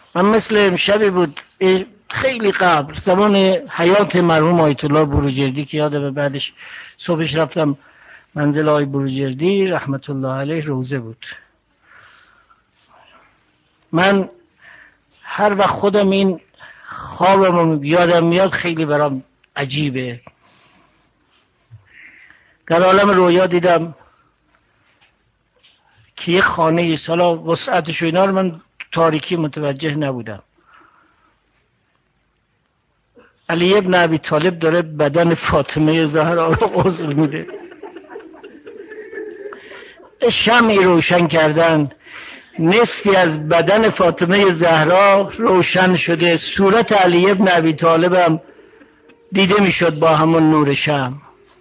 من مثل امشبی بود خیلی قبل زمان حیات مرحوم آیت الله بروجردی که یادم، بعدش صبحش رفتم منزل آی بروجردی رحمت الله علیه، روزه بود. من هر وقت خودم این خوابم یادم میاد خیلی برام عجیبه. در عالم رویا دیدم که یه خانه ای، حالا وسعتش و اینا رو من تاریکی متوجه نبودم. علی ابن ابی طالب داره بدن فاطمه زهرا رو غسل میده. شمعی روشن کردن، نصفی از بدن فاطمه زهرا روشن شده، صورت علی ابن ابی طالب هم دیده میشد با همون نور شمع.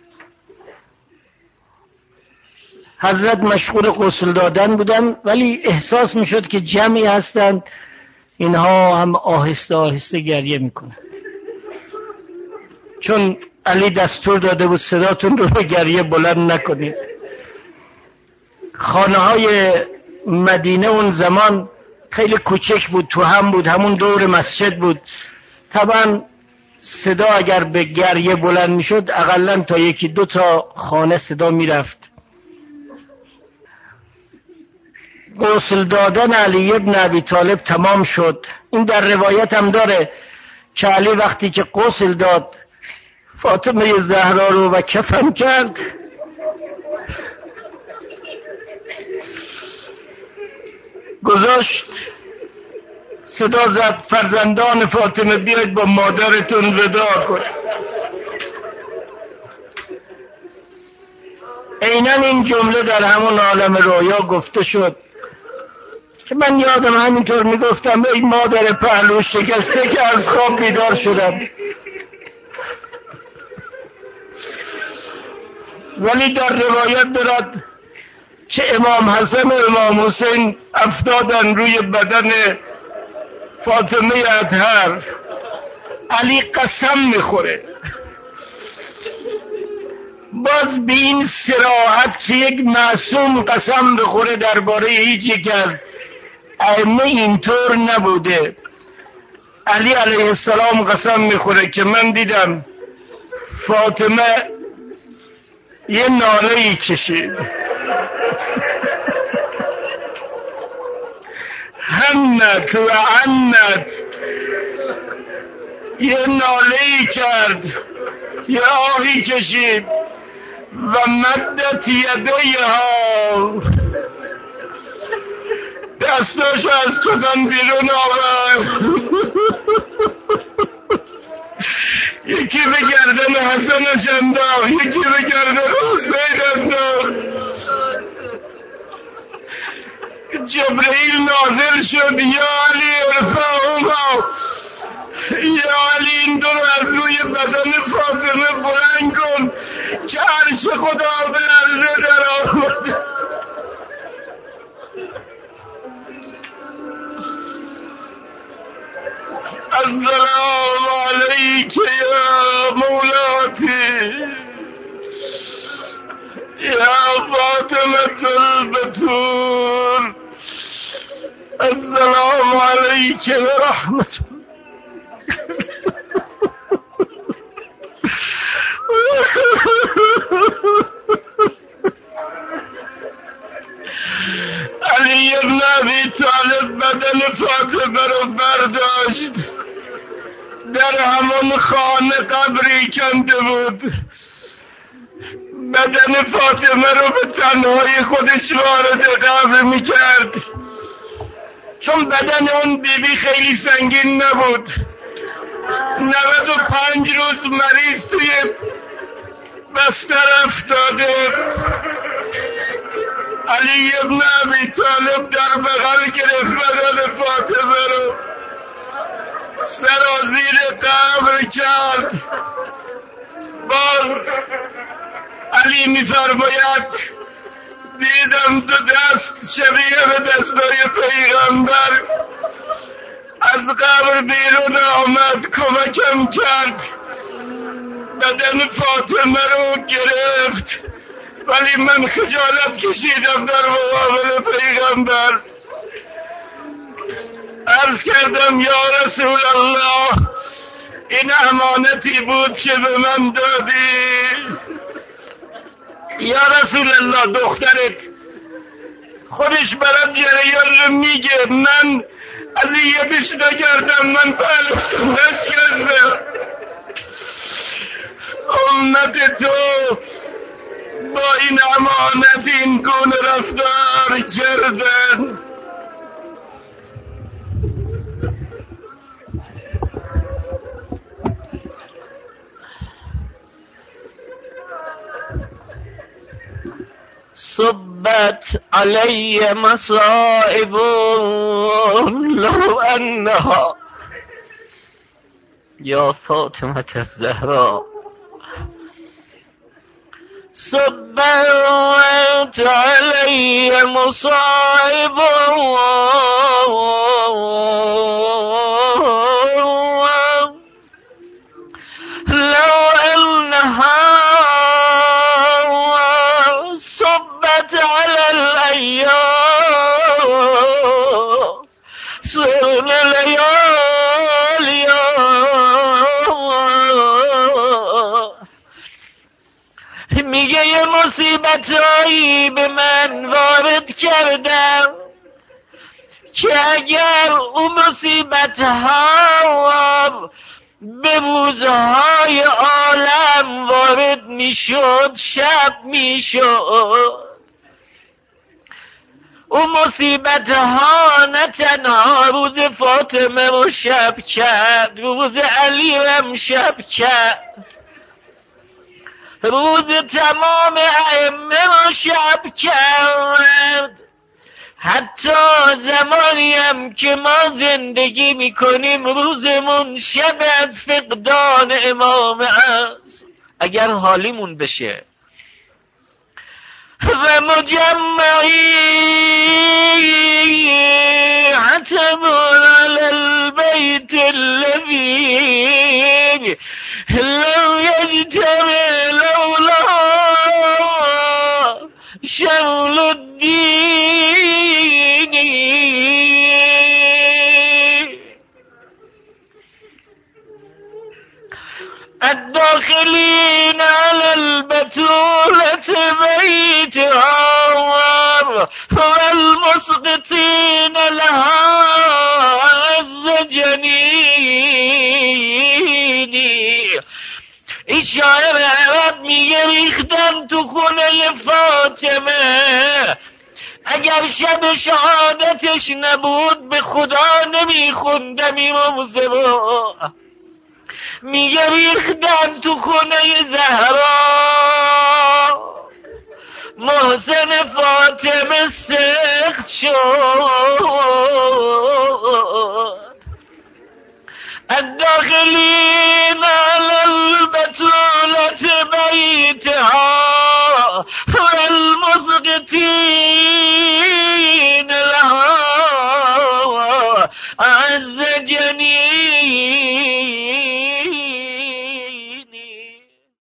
حضرت مشغول غسل دادن بودن، ولی احساس میشد که جمعی هستند، اینها هم آهسته آهسته گریه میکنن، چون علی دستور داده بود صداتون رو به گریه بلند نکنید. خانه های مدینه اون زمان خیلی کوچک بود، تو هم بود، همون دور مسجد بود. طبعا صدا اگر به گریه بلند میشد اقلا تا یکی دو تا خانه صدا میرفت. غسل دادن علی ابن ابی طالب تمام شد. این در روایت هم داره که علی وقتی که غسل داد فاطمه زهرا رو و کفن کرد، گذاشت صدا زد فرزندان فاطمه بیاید با مادرتون وداع کنید. عیناً این جمله در همون عالم رویا گفته شد که من یادم همینطور میگفتم ای مادر پهلو شکسته که از خواب بیدار شدم. ولی در روایت دارد که امام حسن و امام حسین افتادن روی بدن فاطمه اطهر. علی قسم میخوره، باز به این صراحت که یک معصوم قسم بخوره درباره هیچ یک از ائمه اینطور نبوده. علی علیه السلام قسم میخوره که من دیدم فاطمه یه ناله‌ای کشید، هنت و عنت، یه ناله‌ای کرد، یه آهی کشید و مدت یدیها، دستاشو از کتان بیرون آورد، یکی به گردن حسنش انداخت، یکی به گردن حسین انداخت. جبرئیل نازل شد یا علی ارفعهما، یا علی این دو رو از روی بدن فاطمه بلند کن که عرش خدا به لرزه در آمد. السلام علیک یا مولاتی یا فاطمة البتول، السلام علیک و رحمت علی ابن ابی طالب بدن فاطمه رو برداشت، در همون خانه قبری کنده بود، بدن فاطمه رو به تنهایی خودش وارد قبر میکرد، چون بدن اون بیبی خیلی سنگین نبود. 95 روز مریض توی بستر افتاده. علی ابن ابی طالب در بغل گرفت بدن فاطمه رو، سرازیر قبر کرد. باز علی میفرماید دیدم دو دست شبیه به دستای پیغمبر از قبر بیرون آمد، کمکم کرد، بدن فاطمه رو گرفت، ولی من خجالت کشیدم در مقابل پیغمبر. عرض کردم یا رسول الله این امانتی بود که به من دادی. یا رسول الله دخترت خودش برات جریان رو میگه، من اذیتش نکردم، من پهلوش نشکردم. امت تو با این امانت این گونه رفتار کردن. صبت علی مصائب لو انها یا فاطمه الزهرا صبت علی مصائب لو انها على الأيام صرنا لياليا میگه یه مصیبتایی به من وارد کردم که اگر اون مصیبتها به روزهای عالم وارد میشد شب میشد. اون مصیبت ها نه تنها روز فاطمه رو شب کرد، روز علی هم شب کرد، روز تمام ائمه رو شب کرد. حتی زمانی هم که ما زندگی میکنیم روزمون شب از فقدان امام است اگر حالیمون بشه. و مجمعی حتمون علی البیت الذی لو یجتمع لولا شمل الدین. الداخلين على البتولة بيتها والمسقطين لها عز جنيني. این شاعر عرب میگه ریختم تو خونه فاطمه، اگر شب شهادتش نبود به خدا نمیخوندم این روزه رو. میگه ریختم تو خونه زهرا، محسن فاطمه سخت شد. الداخلين على البتولة بيتها